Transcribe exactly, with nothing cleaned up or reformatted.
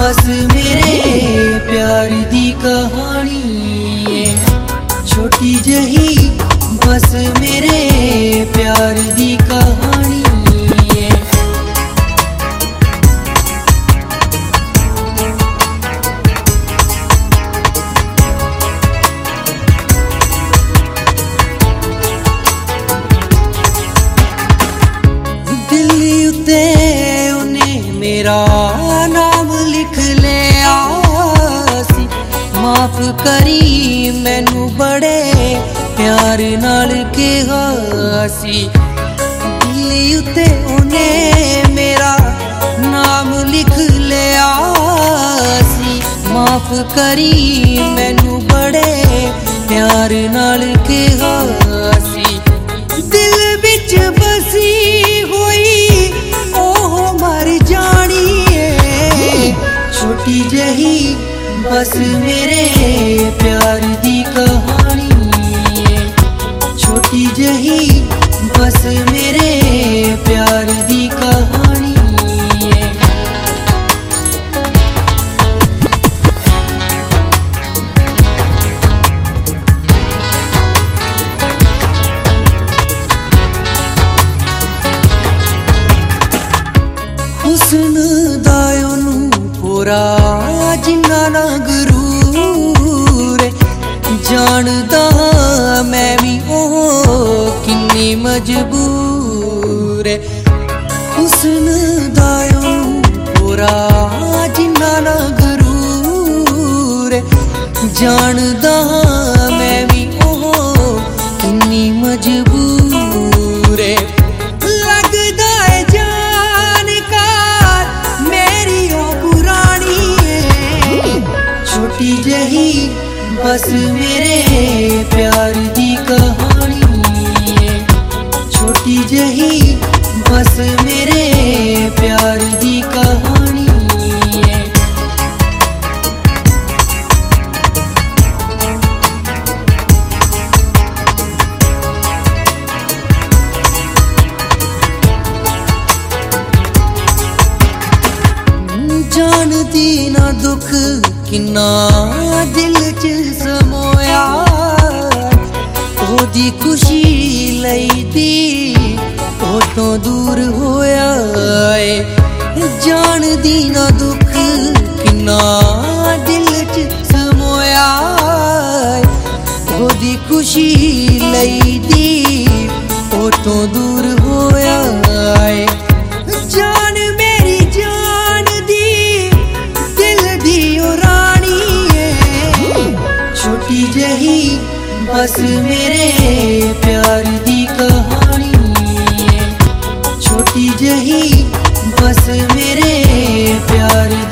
बस मेरे प्यार दी कहानी है छोटी जही, बस मेरे प्यार दी कहानी है। दिल्ली उते उन्हें मेरा नाम लिख लिया सी, माफ करी मैनू बड़े प्यार नाल कहा सी। दिल्ली उते उन्हें मेरा नाम लिख लिया सी, माफ करी मैनू बड़े प्यार नाल कहा सी। दिल विच बसी हुई ओह मर जानी है छोटी जही, बस मेरे प्यार दी कहानी है छोटी जही, बस मेरे प्यार दी कहानी है। हुस्न दा ओनू पूरा जिन्ना ना गरूर, जानदा मैं भी ओह किन्नी मजबूर। हुस्न दा ओनू पूरा जिन्ना ना गरूर, जानदा मैं भी ओह किन्नी मजबूर। लगदा है जानकार मेरी ओ पुरानी है छोटी जही, बस मेरे प्यार दी कहानी है छोटी जही, बस मेरे प्यार दी कहानी है। जानदी ना दुख किन्ना दिल च समोया, ओदी खुशी लई दी ओ तो दूर होया है। जानदी ना दुख किन्ना दिल च समोया, ओदी खुशी लई दी ओ तो दूर होया है। जान मेरी जान दी दिल दी ओ रानी है छोटी जही, बस मेरे प्यार दी कहानी है छोटी जही, बस मेरे प्यार